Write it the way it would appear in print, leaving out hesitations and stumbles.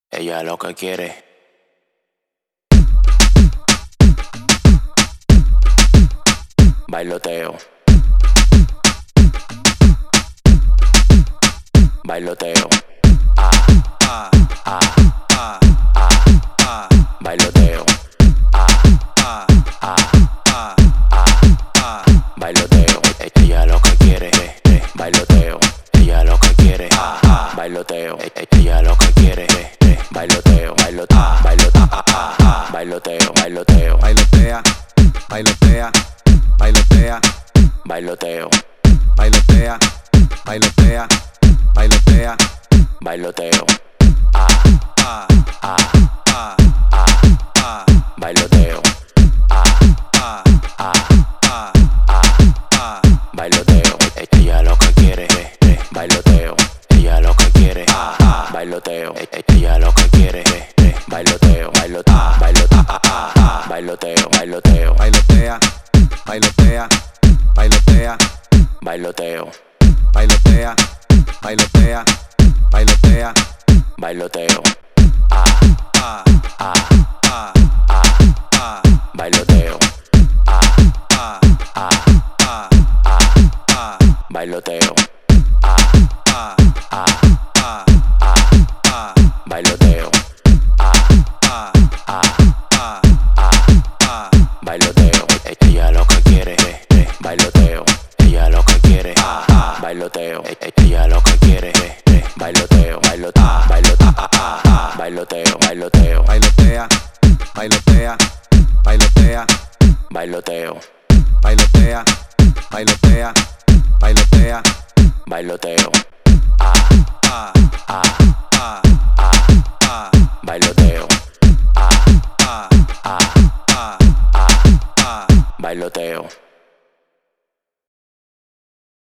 Ella lo que quiere. Bailoteo. Bailoteo. Bailoteo. Bailoteo. Ella lo que quiere. Bailoteo. Ella lo que quiere. Bailoteo. Ella lo que quiere. Bailoteo. Bailoteo. Bailoteo. Bailoteo. Bailotea, bailotea, bailotea, Bailoteo. bailotea, bailotea, bailotea, Bailoteo. Bailoteo. Bailoteo. Ella lo que quiere. Bailoteo. Ella lo que quiere. Bailoteo. Ella lo que quiere. Bailoteo. Bailoteo. Bailoteo. Bailoteo. bailotea, bailotea, bailotea, Bailoteo. bailotea, bailotea, bailotea, Bailoteo. Bailoteo. Bailoteo. Bailoteo. Bailoteo. Ella lo que quiere. Bailoteo. Ella lo que quiere. Bailoteo. Ella lo que quiere. Bailoteo. Bailoteo. Bailoteo. Bailoteo. bailotea, bailotea, bailotea, Bailoteo. bailotea, bailotea, bailotea, Bailoteo. Bailoteo. Bailoteo.